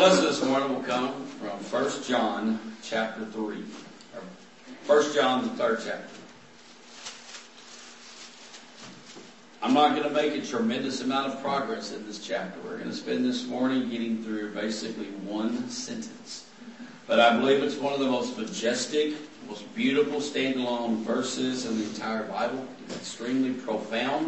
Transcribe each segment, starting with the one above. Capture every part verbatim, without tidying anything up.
lesson this morning will come from First John chapter three. Or First John, the third chapter. I'm not going to make a tremendous amount of progress in this chapter. We're going to spend this morning getting through basically one sentence. But I believe it's one of the most majestic, most beautiful standalone verses in the entire Bible. It's extremely profound.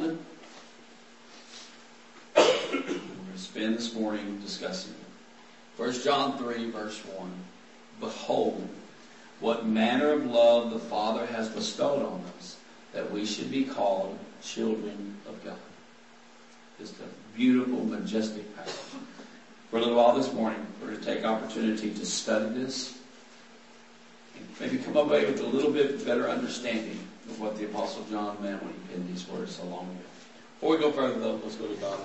We're going to spend this morning discussing it. First John three, verse one. Behold, what manner of love the Father has bestowed on us, that we should be called children of God. Just a beautiful, majestic passage. For a little while this morning, we're going to take opportunity to study this and maybe come away with a little bit better understanding of what the Apostle John meant when he penned these words so long ago. Before we go further, though, let's go to God.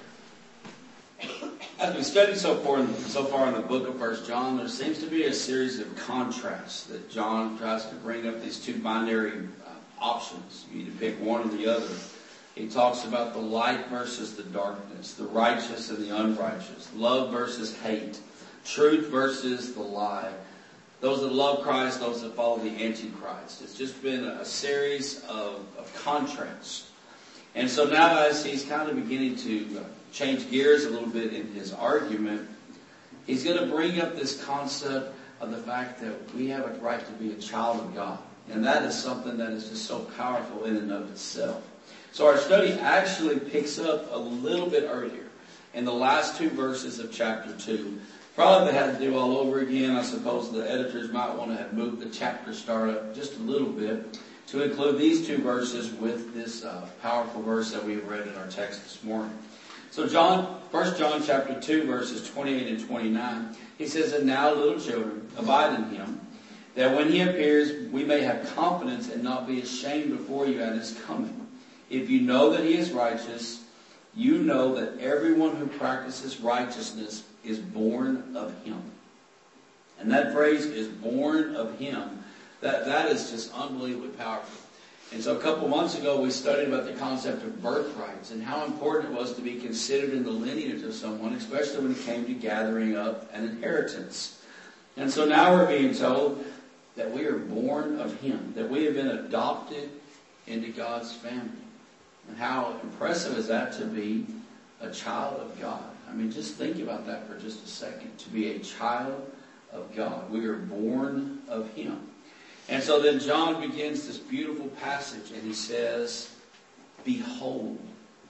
As we study so far, in, so far in the book of First John, there seems to be a series of contrasts that John tries to bring up, these two binary uh, options. You need to pick one or the other. He talks about the light versus the darkness, the righteous and the unrighteous, love versus hate, truth versus the lie, those that love Christ, those that follow the Antichrist. It's just been a series of, of contrasts. And so now as he's kind of beginning to uh, change gears a little bit in his argument, he's going to bring up this concept of the fact that we have a right to be a child of God. And that is something that is just so powerful in and of itself. So our study actually picks up a little bit earlier in the last two verses of chapter two. Probably they had to do all over again. I suppose the editors might want to have moved the chapter start up just a little bit to include these two verses with this uh, powerful verse that we have read in our text this morning. So John, First John chapter two, verses twenty-eight and twenty-nine, he says, "And now, little children, abide in him, that when he appears, we may have confidence and not be ashamed before you at his coming. If you know that he is righteous, you know that everyone who practices righteousness is born of him." And that phrase is born of him. That, that is just unbelievably powerful. And so a couple months ago, we studied about the concept of birthrights and how important it was to be considered in the lineage of someone, especially when it came to gathering up an inheritance. And so now we're being told that we are born of him, that we have been adopted into God's family. And how impressive is that to be a child of God? I mean, just think about that for just a second. To be a child of God. We are born of him. And so then John begins this beautiful passage and he says, behold.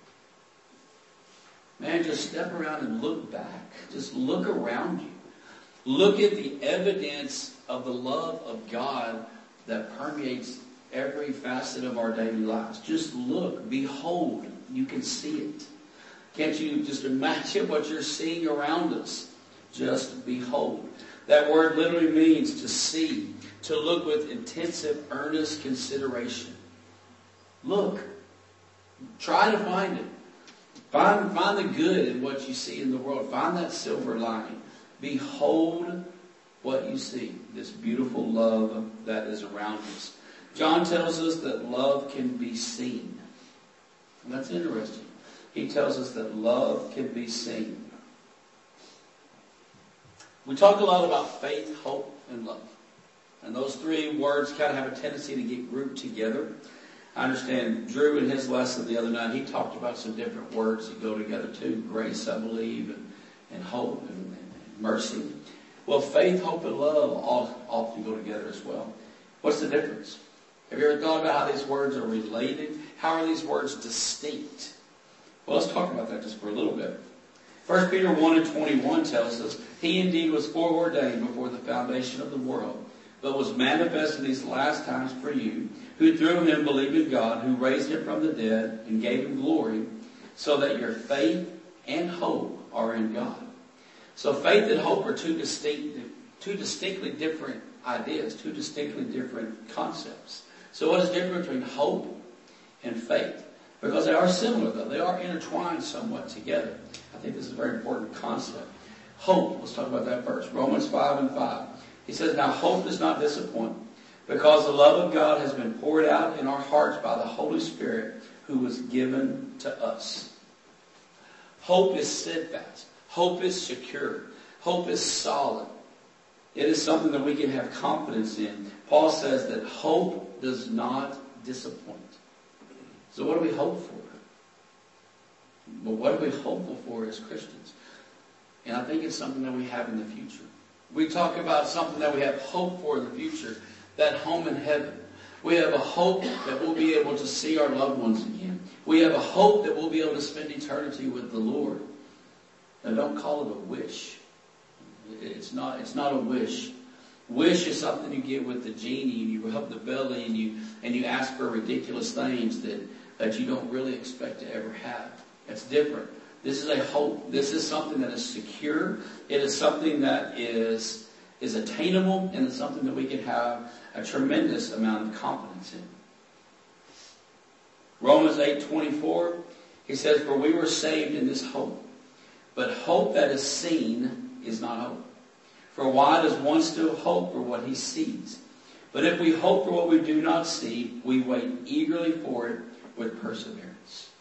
Man, just step around and look back. Just look around you. Look at the evidence of the love of God that permeates every facet of our daily lives. Just look, behold, you can see it. Can't you just imagine what you're seeing around us? Just behold. That word literally means to see, to look with intensive, earnest consideration. Look. Try to find it. Find, find the good in what you see in the world. Find that silver lining. Behold what you see. This beautiful love that is around us. John tells us that love can be seen. And that's interesting. He tells us that love can be seen. We talk a lot about faith, hope, and love. And those three words kind of have a tendency to get grouped together. I understand Drew in his lesson the other night, he talked about some different words that go together too. Grace, I believe, and, and hope, and, and mercy. Well, faith, hope, and love all often go together as well. What's the difference? Have you ever thought about how these words are related? How are these words distinct? Well, let's talk about that just for a little bit. First Peter one and twenty-one tells us, "He indeed was foreordained before the foundation of the world, but was manifest in these last times for you, who through him believe in God, who raised him from the dead and gave him glory, so that your faith and hope are in God." So faith and hope are two distinct, two distinctly different ideas, two distinctly different concepts. So what is different between hope and faith? Because they are similar, though. They are intertwined somewhat together. I think this is a very important concept. Hope, let's talk about that first. Romans five and five. He says, "Now hope does not disappoint, because the love of God has been poured out in our hearts by the Holy Spirit, who was given to us." Hope is steadfast. Hope is secure. Hope is solid. It is something that we can have confidence in. Paul says that hope does not disappoint. So what do we hope for? Well, what are we hopeful for as Christians? And I think it's something that we have in the future. We talk about something that we have hope for in the future, that home in heaven. We have a hope that we'll be able to see our loved ones again. We have a hope that we'll be able to spend eternity with the Lord. Now, don't call it a wish. It's not, it's not a wish. Wish is something you get with the genie, and you rub the belly, and you and you ask for ridiculous things that, that you don't really expect to ever have. It's different. This is a hope. This is something that is secure. It is something that is, is attainable, and it's something that we can have a tremendous amount of confidence in. Romans eight twenty-four, he says, "For we were saved in this hope. But hope that is seen is not hope. For why does one still hope for what he sees? But if we hope for what we do not see, we wait eagerly for it with perseverance."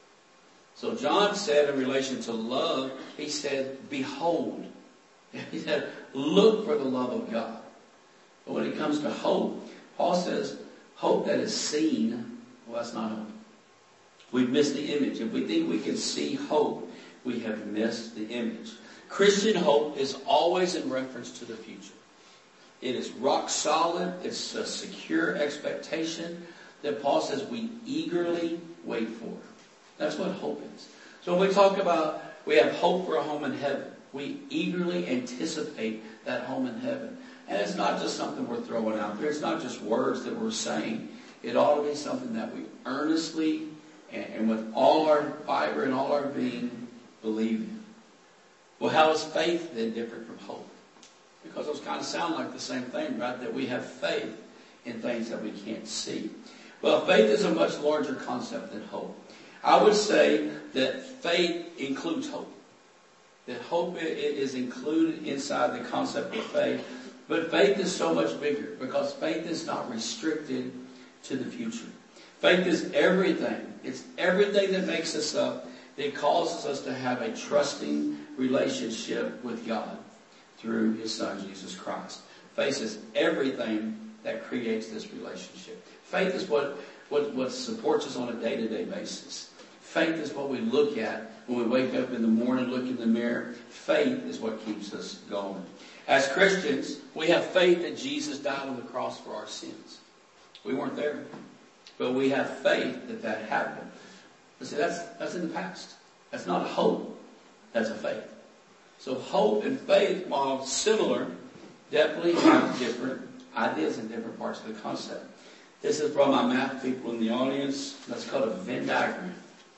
So John said in relation to love, he said, behold. He said, look for the love of God. But when it comes to hope, Paul says, hope that is seen, well, that's not hope. We've missed the image. If we think we can see hope, we have missed the image. Christian hope is always in reference to the future. It is rock solid. It's a secure expectation that Paul says we eagerly wait for. That's what hope is. So when we talk about we have hope for a home in heaven, we eagerly anticipate that home in heaven. And it's not just something we're throwing out there. It's not just words that we're saying. It ought to be something that we earnestly and, and with all our fiber and all our being believe in. Well, how is faith then different from hope? Because those kind of sound like the same thing, right? That we have faith in things that we can't see. Well, faith is a much larger concept than hope. I would say that faith includes hope. That hope is included inside the concept of faith. But faith is so much bigger because faith is not restricted to the future. Faith is everything. It's everything that makes us up, that causes us to have a trusting relationship with God through His Son, Jesus Christ. Faith is everything that creates this relationship. Faith is what, what, what supports us on a day-to-day basis. Faith is what we look at when we wake up in the morning, look in the mirror. Faith is what keeps us going. As Christians, we have faith that Jesus died on the cross for our sins. We weren't there, but we have faith that that happened. But see, that's, that's in the past. That's not a hope. That's a faith. So hope and faith, while similar, definitely have different ideas and different parts of the concept. This is from my math people in the audience. That's called a Venn diagram.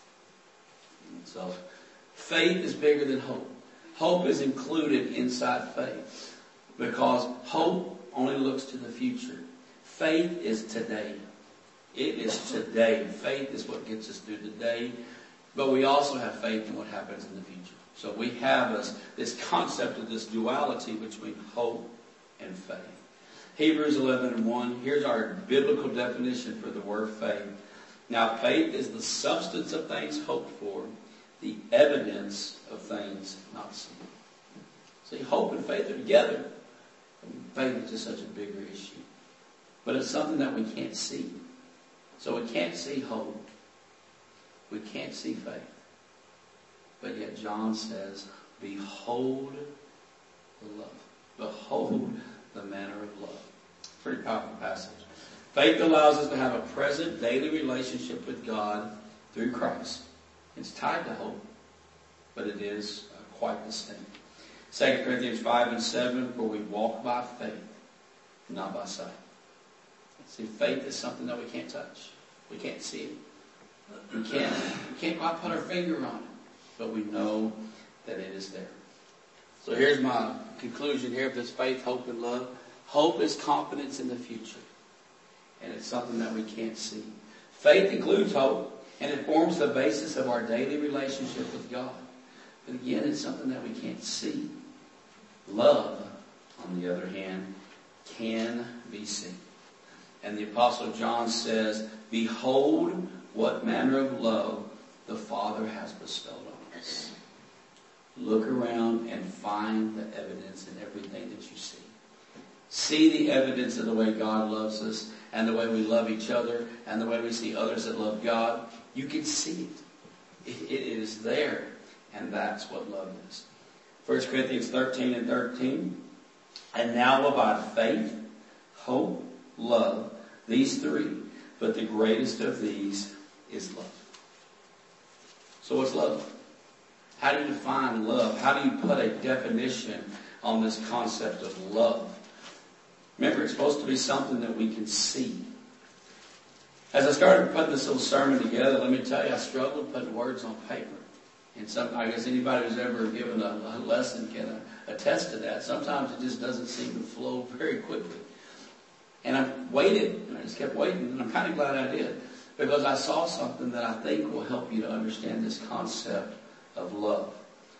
So faith is bigger than hope. Hope is included inside faith because hope only looks to the future. Faith is today. It is today. Faith is what gets us through the day. But we also have faith in what happens in the future. So we have this, this concept of this duality between hope and faith. Hebrews eleven and one. Here's our biblical definition for the word faith. Now faith is the substance of things hoped for, the evidence of things not seen. See, hope and faith are together. Faith is just such a bigger issue. But it's something that we can't see. So we can't see hope. We can't see faith. But yet John says, behold the love. Behold the manner of love. Pretty powerful passage. Faith allows us to have a present daily relationship with God through Christ. It's tied to hope, but it is uh, quite distinct. Second Corinthians five and seven, for we walk by faith, not by sight. See, faith is something that we can't touch. We can't see it. We can't, we can't quite put our finger on it, but we know that it is there. So here's my conclusion here of this faith, hope, and love. Hope is confidence in the future, and it's something that we can't see. Faith includes hope, and it forms the basis of our daily relationship with God. But again, it's something that we can't see. Love, on the other hand, can be seen. And the Apostle John says, behold what manner of love the Father has bestowed on us. Look around and find the evidence in everything that you see. See the evidence of the way God loves us and the way we love each other and the way we see others that love God. You can see it. It, it is there. And that's what love is. First Corinthians thirteen and thirteen. And now abide faith, hope, love, these three. But the greatest of these is love. So what's love? How do you define love? How do you put a definition on this concept of love? Remember, it's supposed to be something that we can see. As I started putting this little sermon together, let me tell you, I struggled putting words on paper. And some, I guess anybody who's ever given a, a lesson can uh, attest to that. Sometimes it just doesn't seem to flow very quickly. And I waited, and I just kept waiting, and I'm kind of glad I did. Because I saw something that I think will help you to understand this concept of love.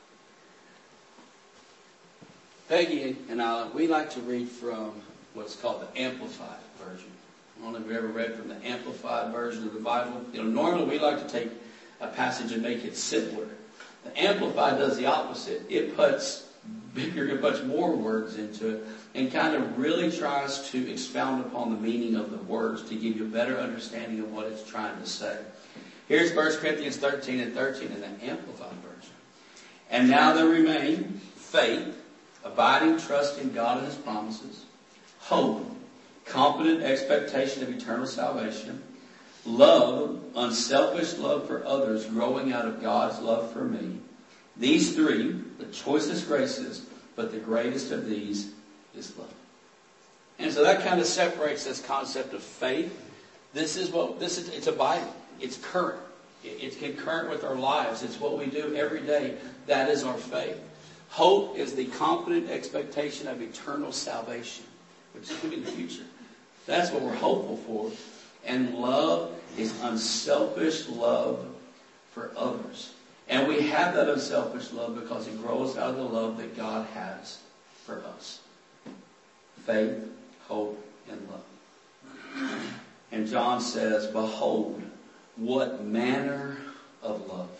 Peggy and I, we like to read from what's called the Amplified Version. I don't know if you've ever read from the Amplified Version of the Bible. You know, normally we like to take a passage and make it simpler. The Amplified does the opposite. It puts bigger and much more words into it and kind of really tries to expound upon the meaning of the words to give you a better understanding of what it's trying to say. Here's First Corinthians thirteen and thirteen in the Amplified Version. And now there remain faith, abiding trust in God and His promises, hope, confident expectation of eternal salvation, love, unselfish love for others growing out of God's love for me. These three, the choicest graces, but the greatest of these is love. And so that kind of separates this concept of faith. This is what, this is, it's a Bible. It's current. It's concurrent with our lives. It's what we do every day. That is our faith. Hope is the confident expectation of eternal salvation, which is in the future. That's what we're hopeful for. And love is unselfish love for others. And we have that unselfish love because it grows out of the love that God has for us. Faith, hope, and love. And John says, behold, what manner of love.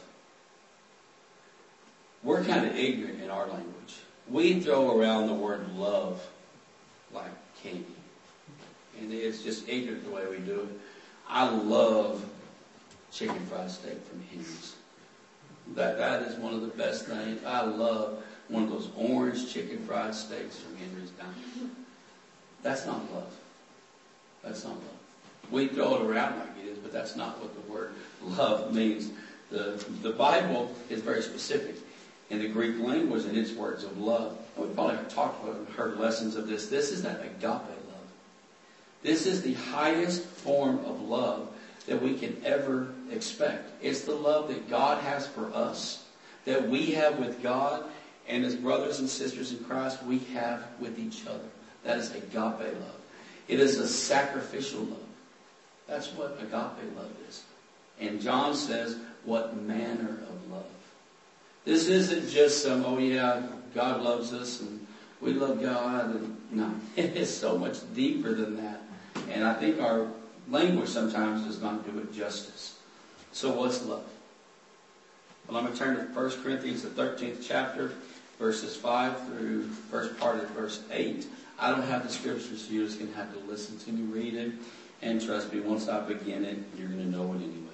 We're kind of ignorant in our language. We throw around the word love like candy. And it's just ignorant the way we do it. I love chicken fried steak from Henry's. That, that is one of the best things. I love one of those orange chicken fried steaks from Henry's Diner. That's not love. That's not love. We throw it around like it is, but that's not what the word love means. The, the Bible is very specific in the Greek language and its words of love. We've probably talked about and heard lessons of this. This is that agape love. This is the highest form of love that we can ever expect. It's the love that God has for us, that we have with God, and as brothers and sisters in Christ, we have with each other. That is agape love. It is a sacrificial love. That's what agape love is. And John says, what manner of love. This isn't just some, oh yeah, God loves us and we love God. And no, it is so much deeper than that. And I think our language sometimes does not do it justice. So what's love? Well, I'm going to turn to First Corinthians, the thirteenth chapter, verses five through first part of verse eight. I don't have the scriptures, so you're just going to have to listen to me read it. And trust me, once I begin it, you're going to know it anyway.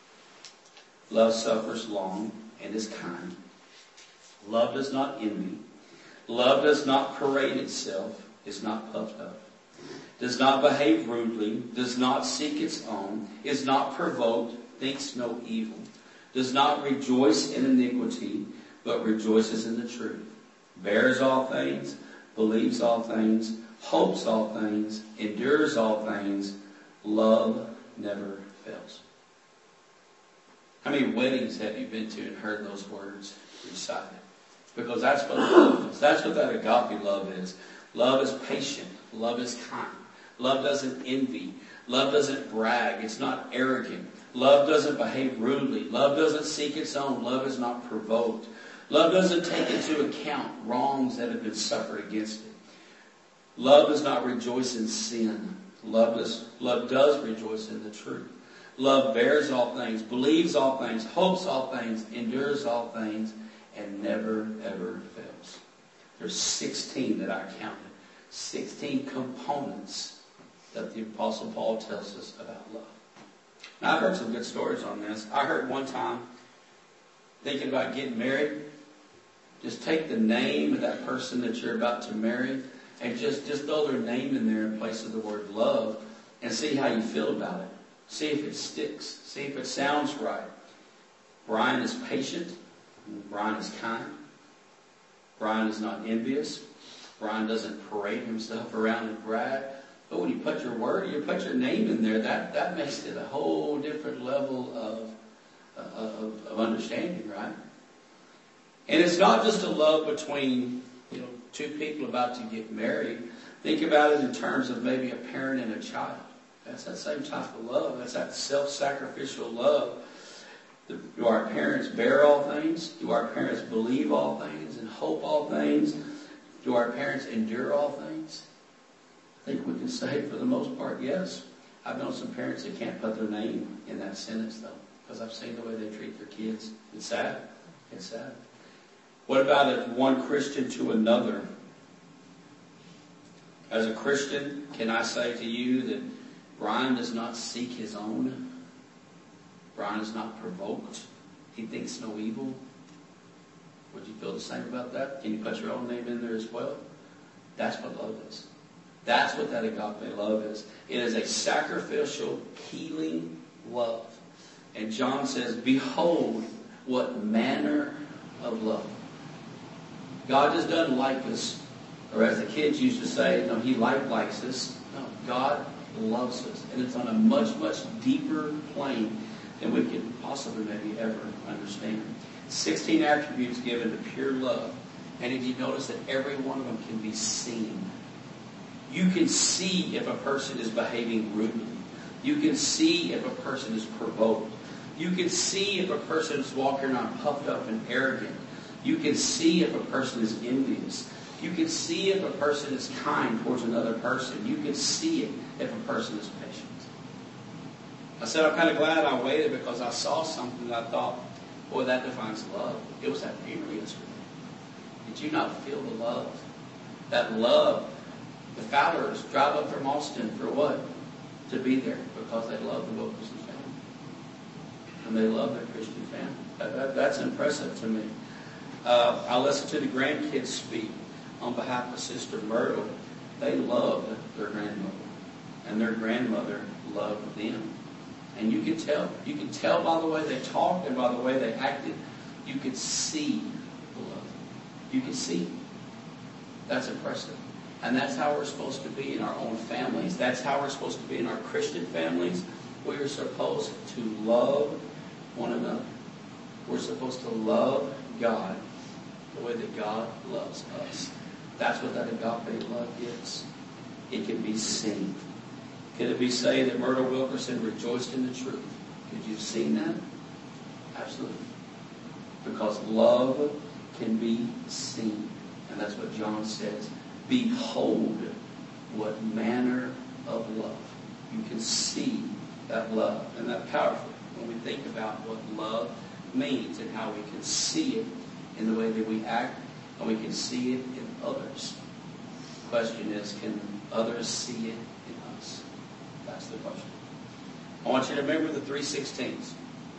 Love suffers long and is kind. Love does not envy. Love does not parade itself, is not puffed up, does not behave rudely, does not seek its own, is not provoked, thinks no evil, does not rejoice in iniquity, but rejoices in the truth, bears all things, believes all things, hopes all things, endures all things. Love never fails. How many weddings have you been to and heard those words recited? Because that's what love is. That's what that agape love is. Love is patient. Love is kind. Love doesn't envy. Love doesn't brag. It's not arrogant. Love doesn't behave rudely. Love doesn't seek its own. Love is not provoked. Love doesn't take into account wrongs that have been suffered against it. Love does not rejoice in sin. Love does, love does rejoice in the truth. Love bears all things, believes all things, hopes all things, endures all things, and never, ever fails. There's sixteen that I counted. sixteen components that the Apostle Paul tells us about love. Now, I've heard some good stories on this. I heard one time, thinking about getting married, just take the name of that person that you're about to marry and just, just throw their name in there in place of the word love and see how you feel about it. See if it sticks. See if it sounds right. Brian is patient. Brian is kind. Brian is not envious. Brian doesn't parade himself around and brag. But when you put your word, you put your name in there, that, that makes it a whole different level of, of, of understanding, right? And it's not just a love between, you know, two people about to get married. Think about it in terms of maybe a parent and a child. That's that same type of love. That's that self-sacrificial love. Do our parents bear all things? Do our parents believe all things and hope all things? Do our parents endure all things? I think we can say for the most part, yes. I've known some parents that can't put their name in that sentence, though, because I've seen the way they treat their kids. It's sad. It's sad. What about it, one Christian to another? As a Christian, can I say to you that Brian does not seek his own? Brian is not provoked. He thinks no evil. Would you feel the same about that? Can you put your own name in there as well? That's what love is. That's what that agape love is. It is a sacrificial, healing love. And John says, behold, what manner of love. God just doesn't like us. Or as the kids used to say, no, he like likes us. No, God loves us. And it's on a much, much deeper plane than we could possibly maybe ever understand. sixteen attributes given to pure love. And if you notice that every one of them can be seen. You can see if a person is behaving rudely. You can see if a person is provoked. You can see if a person is walking around puffed up and arrogant. You can see if a person is envious. You can see if a person is kind towards another person. You can see it if a person is patient. I said I'm kind of glad I waited because I saw something that I thought, boy, that defines love. It was that funeral yesterday. Did you not feel the love? That love. The Fowlers drive up from Austin for what? To be there because they love the Wilkerson family. And they love their Christian family. That, that, that's impressive to me. Uh, I listened to the grandkids speak on behalf of Sister Myrtle. They loved their grandmother. And their grandmother loved them. And you could tell. You could tell by the way they talked and by the way they acted. You could see the love. You could see. That's impressive. And that's how we're supposed to be in our own families. That's how we're supposed to be in our Christian families. We are supposed to love one another. We're supposed to love God the way that God loves us. That's what that agape love is. It can be seen. Could it be said that Myrtle Wilkerson rejoiced in the truth? Could you have seen that? Absolutely. Because love can be seen. And that's what John says. Behold what manner of love. You can see that love. And that's powerful when we think about what love means and how we can see it in the way that we act and we can see it in others. The question is, can others see it in us? That's the question. I want you to remember the three sixteens.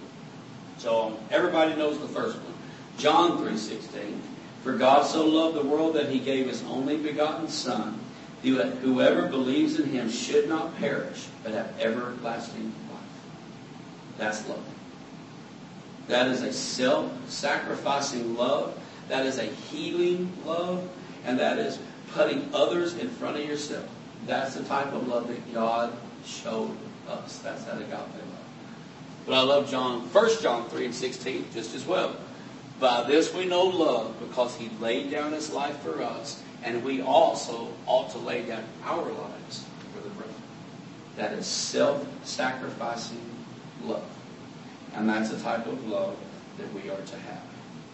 So everybody knows the first one. John three sixteen. For God so loved the world that he gave his only begotten Son, that whoever believes in him should not perish, but have everlasting life. That's love. That is a self-sacrificing love. That is a healing love. And that is putting others in front of yourself. That's the type of love that God showed us. That's that agape love. But I love John, First John three and sixteen just as well. By this we know love, because he laid down his life for us, and we also ought to lay down our lives for the brethren. That is self-sacrificing love. And that's the type of love that we are to have.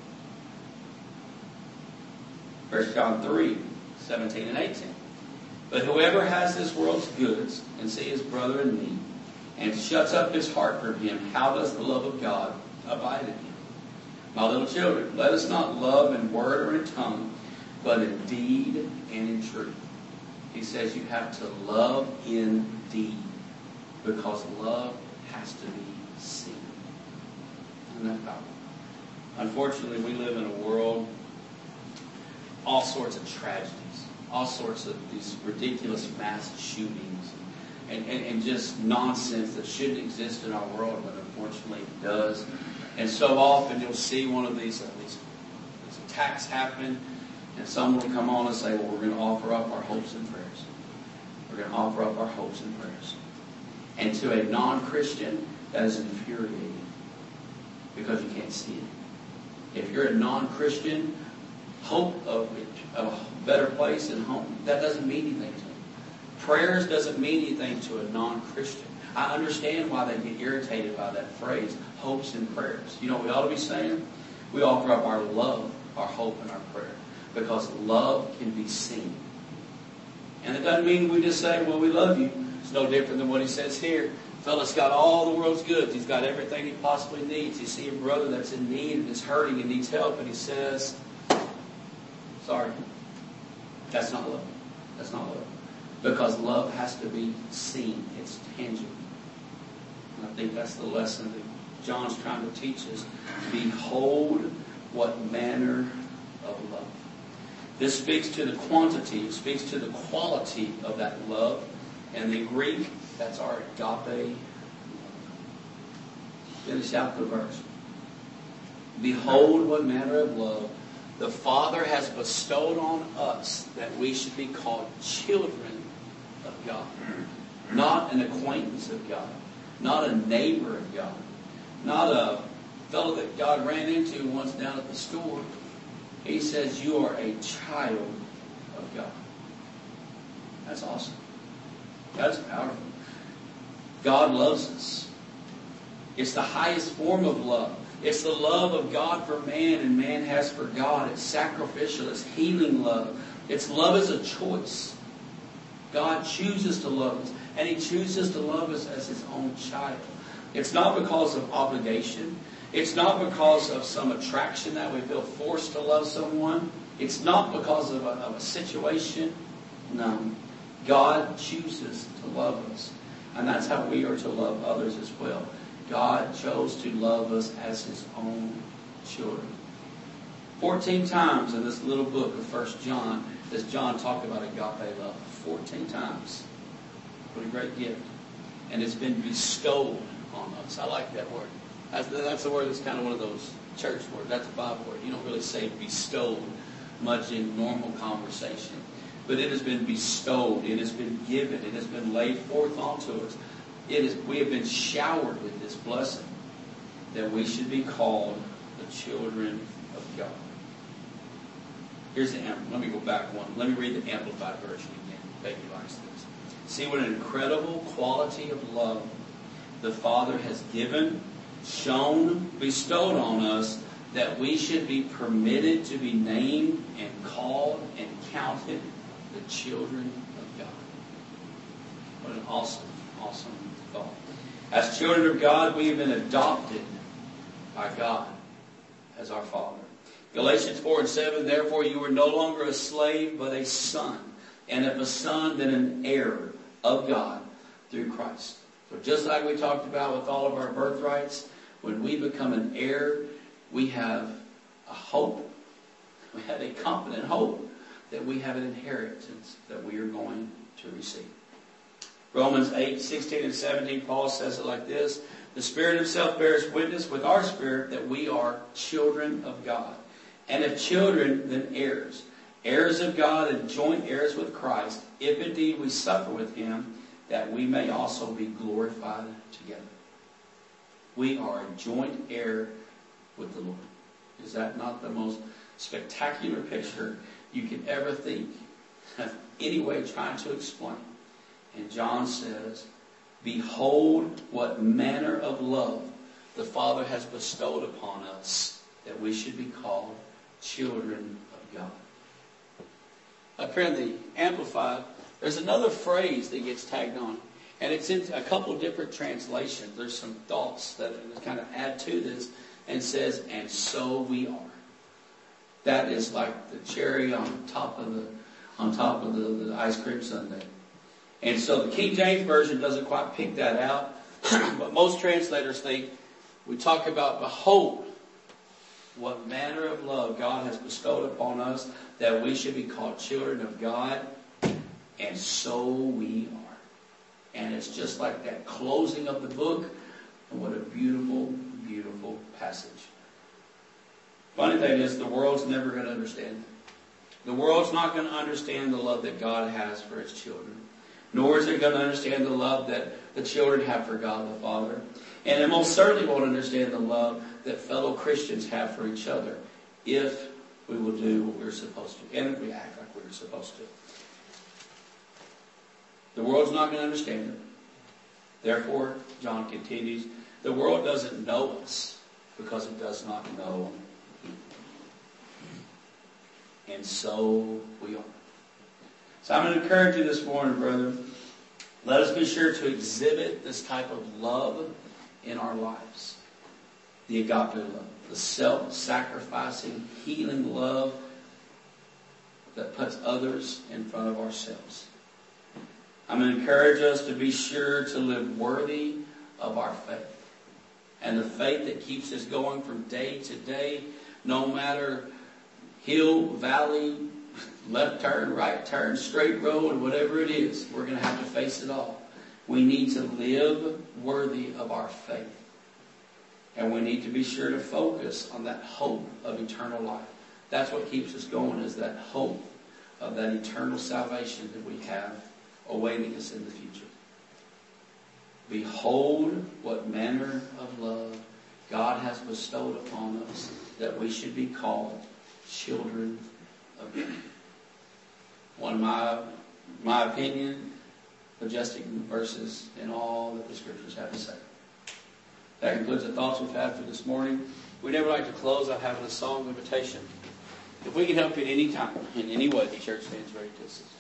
First John three, seventeen and eighteen. But whoever has this world's goods and sees his brother in need, and shuts up his heart from him, how does the love of God abide in him? My little children, let us not love in word or in tongue, but in deed and in truth. He says you have to love in deed, because love has to be seen. Isn't that powerful? Unfortunately, we live in a world, all sorts of tragedies, all sorts of these ridiculous mass shootings, and, and, and just nonsense that shouldn't exist in our world, but unfortunately it does. And so often you'll see one of these, uh, these, these attacks happen, and someone will come on and say, well, we're going to offer up our hopes and prayers. We're going to offer up our hopes and prayers. And to a non-Christian, that is infuriating, because you can't see it. If you're a non-Christian, hope of, of a better place and home, that doesn't mean anything to them. Prayers doesn't mean anything to a non-Christian. I understand why they get irritated by that phrase, hopes and prayers. You know what we ought to be saying? We offer up our love, our hope, and our prayer, because love can be seen. And it doesn't mean we just say, well, we love you. It's no different than what he says here. Fella's got all the world's goods. He's got everything he possibly needs. You see a brother that's in need and is hurting and needs help, and he says, sorry, that's not love. That's not love. Because love has to be seen. It's tangible. And I think that's the lesson that John's trying to teach us. Behold what manner of love. This speaks to the quantity. It speaks to the quality of that love. And the Greek, that's our agape. Finish out the verse. Behold what manner of love the Father has bestowed on us, that we should be called children of God. Not an acquaintance of God. Not a neighbor of God. Not a fellow that God ran into once down at the store. He says you are a child of God. That's awesome. That's powerful. God loves us. It's the highest form of love. It's the love of God for man and man has for God. It's sacrificial. It's healing love. It's love as a choice. God chooses to love us. And He chooses to love us as His own child. It's not because of obligation. It's not because of some attraction that we feel forced to love someone. It's not because of a, of a situation. No. God chooses to love us. And that's how we are to love others as well. God chose to love us as His own children. Fourteen times in this little book of First John does John talk about agape love. Fourteen times. What a great gift. And it's been bestowed on us. I like that word. That's, that's the word that's kind of one of those church words. That's a Bible word. You don't really say bestowed much in normal conversation. But it has been bestowed. It has been given. It has been laid forth onto us. It is, we have been showered with this blessing that we should be called the children of God. Here's the, let me go back one. Let me read the Amplified version again. Baby likes this. See what an incredible quality of love the Father has given, shown, bestowed on us, that we should be permitted to be named and called and counted the children of God. What an awesome, awesome thought. As children of God, we have been adopted by God as our Father. Galatians four and seven, therefore you are no longer a slave, but a son. And if a son, then an heir of God through Christ. So just like we talked about with all of our birthrights, when we become an heir, we have a hope. We have a confident hope that we have an inheritance that we are going to receive. Romans eight, sixteen and seventeen, Paul says it like this. The Spirit Himself bears witness with our spirit that we are children of God. And if children, then heirs. Heirs of God and joint heirs with Christ, if indeed we suffer with Him, that we may also be glorified together. We are a joint heir with the Lord. Is that not the most spectacular picture you could ever think of any way trying to explain? And John says, behold what manner of love the Father has bestowed upon us, that we should be called children of God. Up here in the Amplified, there's another phrase that gets tagged on. And it's in a couple of different translations. There's some thoughts that kind of add to this. and says, and so we are. That is like the cherry on top of the on top of the, the ice cream sundae. And so the King James Version doesn't quite pick that out, but most translators think we talk about, behold, what manner of love God has bestowed upon us, that we should be called children of God, and so we are. And it's just like that closing of the book, and what a beautiful, beautiful passage. Funny thing is, the world's never going to understand it. The world's not going to understand the love that God has for His children. Nor is it going to understand the love that the children have for God the Father. And it most certainly won't understand the love that fellow Christians have for each other, if we will do what we're supposed to, and if we act like we're supposed to. The world's not going to understand it. Therefore, John continues, the world doesn't know us because it does not know Him. And so we are. So I'm going to encourage you this morning, brethren. Let us be sure to exhibit this type of love in our lives. The agape love. The self-sacrificing, healing love that puts others in front of ourselves. I'm going to encourage us to be sure to live worthy of our faith. And the faith that keeps us going from day to day, no matter hill, valley, left turn, right turn, straight road, whatever it is, we're going to have to face it all. We need to live worthy of our faith. And we need to be sure to focus on that hope of eternal life. That's what keeps us going, is that hope of that eternal salvation that we have awaiting us in the future. Behold what manner of love God has bestowed upon us, that we should be called children of God. One of my, my opinion, majestic verses in all that the Scriptures have to say. That concludes the thoughts we've had for this morning. We'd never like to close out having a song invitation. If we can help you at any time, in any way, the church stands ready to assist.